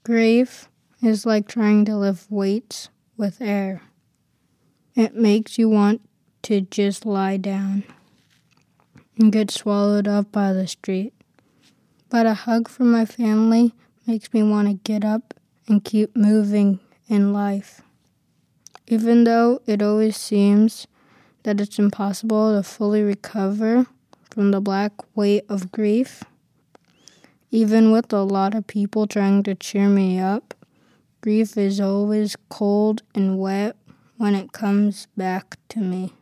Grief is like trying to lift weights with air. It makes you want to just lie down and get swallowed up by the street. But a hug from my family makes me want to get up and keep moving in life. Even though it always seems that it's impossible to fully recover from the black weight of grief, even with a lot of people trying to cheer me up, grief is always cold and wet when it comes back to me.